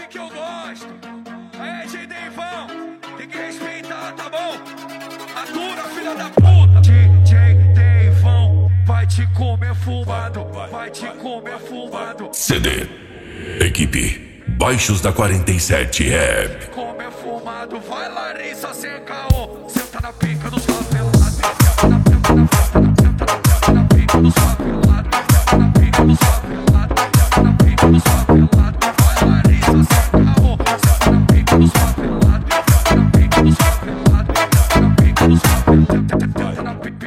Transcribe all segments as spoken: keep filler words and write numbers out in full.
pique que eu gosto. Aí, J Deivão, tem que respeitar, tá bom? Atura, filha da puta. D J Deivão vai te comer fumado, vai te comer fumado. C D Equipe Baixos da quarenta e sete Rap. Comer fumado, vai Larissa sem caô. Senta na pica dos favelados. Senta na pica dos favelados. Senta na pica dos favelados. Senta na pica dos favelados. Senta na pica dos favelados. Vai Larissa sem caô. Senta na pica dos favelados. Senta na pica dos favelados. Senta na pica dos favelados. Senta na pica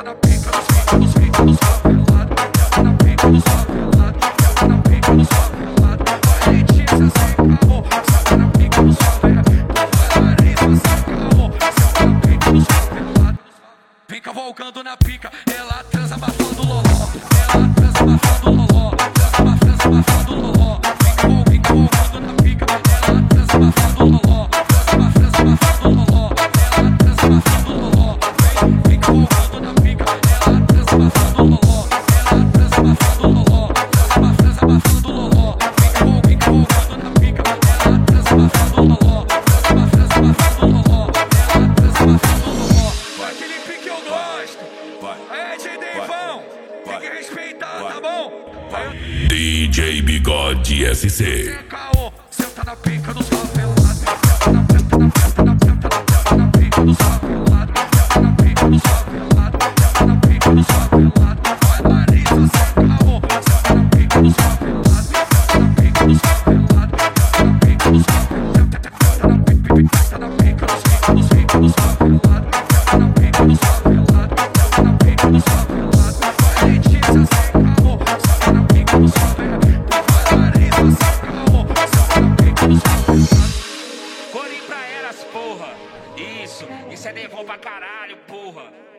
dos pica dos favelados. Senta na pica dos favelados. Senta na pica dos favelados. Vai Letícia sem caô. Senta na pica dos favelados. Vai Larissa sem caô. Senta na pica dos favelados. Fica volcando na pica, ela transa abafando loló. Ela transa abafando loló. Transa, transa abafando loló. Fica, vol, fica volcando na pica, ela transa abafando loló. Transa, transa abafando loló. Ela transa abafando loló. Fica volcando na pica, ela transa abafando loló. Ela transa abafando loló. Transa, transa abafando loló. Fica, vol, fica volcando na pica, ela transa abafando loló. Transa, transa abafando loló. Ela transa abafando loló. Aquele pique que eu gosto. Aí, J Deivão, tem que respeitar, tá bom? D J Bigode S C. Caô, senta na pica dos favelados. Senta na, senta na, senta na, senta na, senta na pica dos favelados. Senta na pica dos favelados. Senta na pica dos favelados. Vai Larissa sem caô. Senta na pica dos favelados. Senta na pica dos favelados. Senta na pica dos favelados. Senta na pica, senta na pica dos pica dos pica dos favelados. Senta na pica dos favelados. Senta na pica dos favelados. Vai Letícia sem caô. Senta na pica dos favelados. Vai Larissa sem caô. Senta na pica dos favelados. Corim pra eras, porra. Isso, isso é Deivão pra caralho, porra.